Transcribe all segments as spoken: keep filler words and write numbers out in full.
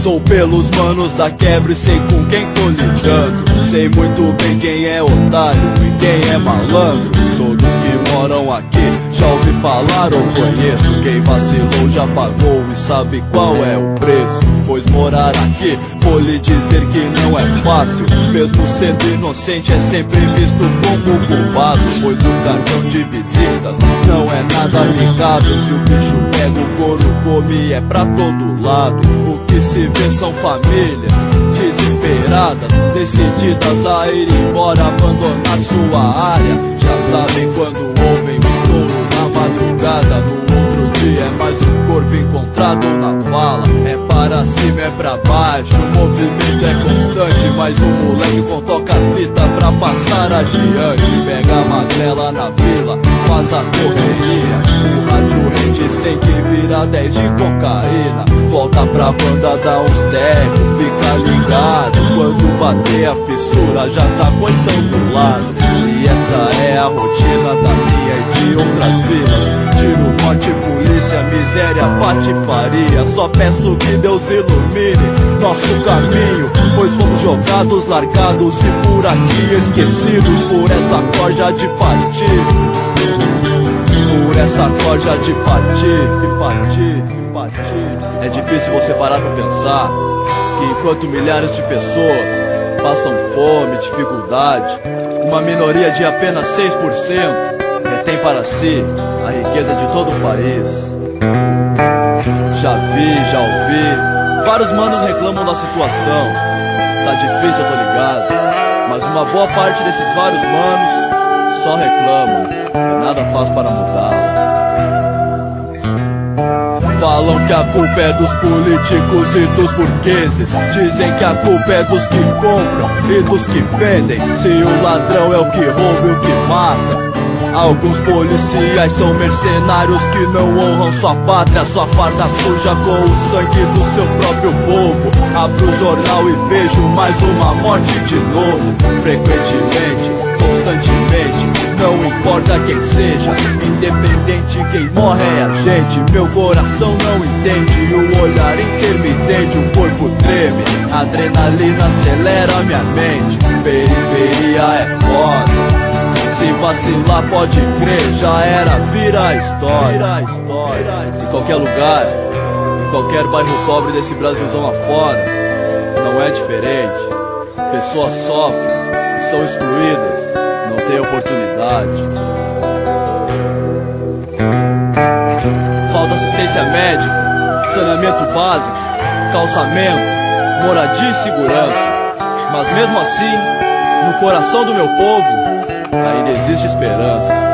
Sou pelos manos da quebra e sei com quem tô lidando. Sei muito bem quem é otário e quem é malandro. Todos que moram aqui já ouvi falar ou conheço. Quem vacilou já pagou e sabe qual é o preço. Pois morar aqui, vou lhe dizer que não é fácil. Mesmo sendo inocente é sempre visto como culpado. Pois o cartão de visitas não é nada amigável. Se o bicho pega o couro, come é pra todo lado. O que se vê são famílias desesperadas, decididas a ir embora, abandonar sua área. Já sabem quando ouvem o estouro na madrugada. No outro dia é mais um corpo encontrado na vala. É para cima, é pra baixo, o movimento é constante. Mas o moleque com toca-fita pra passar adiante. Pega a magrela na vila, faz a correria. O rádio rende sem que vira dez de cocaína. Volta pra banda, dá uns tecos, fica ligado. Quando bater a fissura já tá coitando do lado. E essa é a rotina da minha e de outras vilas. Tiro, morte, polícia, miséria, patifaria. Só peço que Deus ilumine nosso caminho, pois fomos jogados, largados e por aqui esquecidos. Por essa corja de partir, por essa corja de partir, e partir, e partir. É difícil você parar pra pensar que enquanto milhares de pessoas passam fome, dificuldade, uma minoria de apenas seis por cento retém para si a riqueza de todo o país. Já vi, já ouvi, vários manos reclamam da situação. Tá difícil, eu tô ligado, mas uma boa parte desses vários manos só reclamam e nada faz para mudá-la. Falam que a culpa é dos políticos e dos burgueses. Dizem que a culpa é dos que compram e dos que vendem. Se o ladrão é o que rouba e o que mata. Alguns policiais são mercenários que não honram sua pátria. Sua farda suja com o sangue do seu próprio povo. Abro o jornal e vejo mais uma morte de novo. Frequentemente, constantemente, não importa quem seja, independente quem morre é a gente. Meu coração não entende, o olhar intermitente, o corpo treme, a adrenalina acelera minha mente. Periferia é foda, se vacilar pode crer, já era, vira a história. Em qualquer lugar, em qualquer bairro pobre desse Brasilzão afora, não é diferente. Pessoas sofrem, são excluídas, não tem oportunidade. Falta assistência médica, saneamento básico, calçamento, moradia e segurança. Mas mesmo assim, no coração do meu povo ainda existe esperança.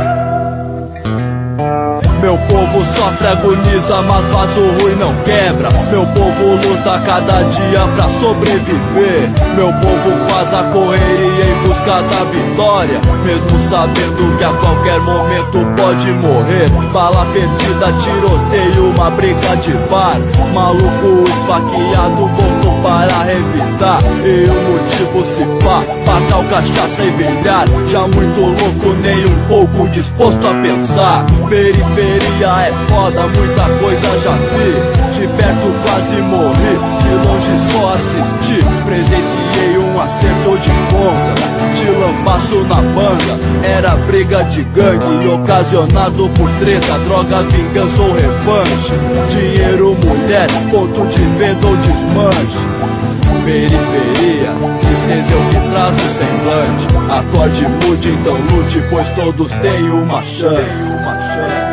Meu povo sofre, agoniza, mas vaso ruim não quebra. Meu povo luta cada dia pra sobreviver. Meu povo faz a correria em busca da vitória, mesmo sabendo que a qualquer momento pode morrer. Bala perdida, tiroteio, uma briga de bar. Maluco esfaqueado voltou para revidar. E o motivo se pá, pacal, cachaça e bilhar. Já muito louco, nem um pouco disposto a pensar. Periferia é foda, muita coisa já vi. De perto quase morri, de longe só assisti. Presenciei um acerto de conta, de lambaço na banda. Era briga de gangue, ocasionado por treta, droga, vingança ou revanche. Dinheiro, mulher, ponto de venda ou desmanche. Periferia, tristeza é o que traz no semblante. Acorde, mude, então lute, pois todos têm uma chance.